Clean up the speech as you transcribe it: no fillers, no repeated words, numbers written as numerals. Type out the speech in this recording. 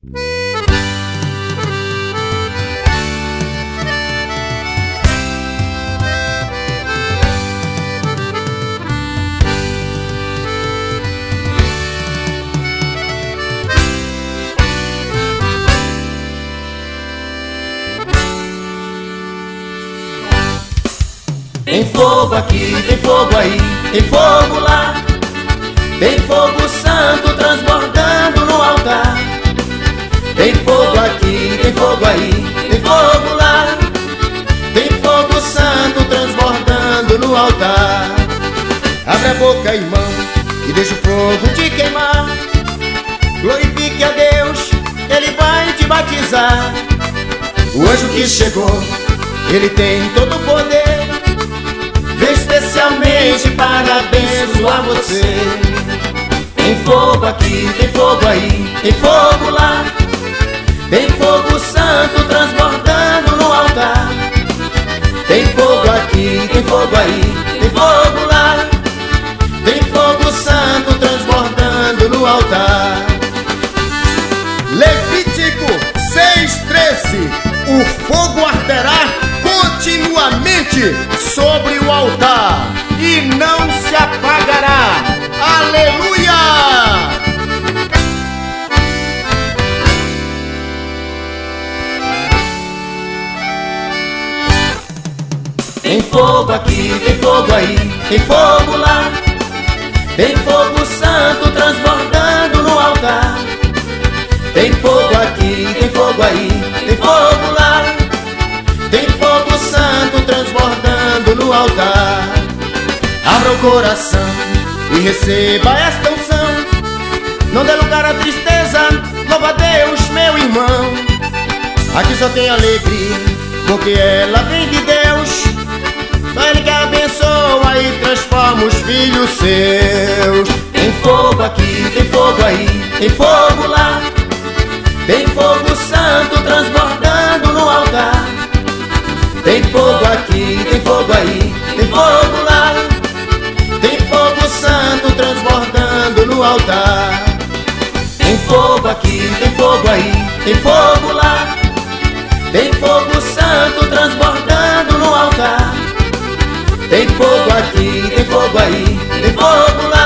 Tem fogo aqui, tem fogo aí, tem fogo lá. Tem fogo santo transbordando no altar. Tem fogo aqui, tem fogo aí, tem fogo lá. Tem fogo santo transbordando no altar. Abre a boca, irmão, e deixa o fogo te queimar. Glorifique a Deus, Ele vai te batizar. O anjo que chegou, ele tem todo o poder. Vem especialmente para abençoar você. Tem fogo aqui, tem fogo aí, tem fogo lá. Tem fogo santo transbordando no altar. Tem fogo aqui, tem fogo aí, tem fogo lá. Tem fogo santo transbordando no altar. Levítico 6:13. O fogo arderá continuamente sobre o altar e não se apagará. Aleluia! Tem fogo aqui, tem fogo aí, tem fogo lá. Tem fogo santo transbordando no altar. Tem fogo aqui, tem fogo aí, tem fogo lá. Tem fogo santo transbordando no altar. Abra o coração e receba esta unção. Não dê lugar à tristeza, louva a Deus, meu irmão. Aqui só tem alegria, porque ela vem de Deus. Só Ele que abençoa e transforma os filhos seus. Tem fogo aqui, tem fogo aí, tem fogo lá. Tem fogo santo transbordando no altar. Tem fogo aqui, tem fogo aí, tem fogo lá. Tem fogo santo transbordando no altar. Tem fogo aqui, tem fogo aí, tem fogo lá. Tem fogo santo transbordando no altar. Tem fogo aqui, tem fogo aí, tem fogo lá.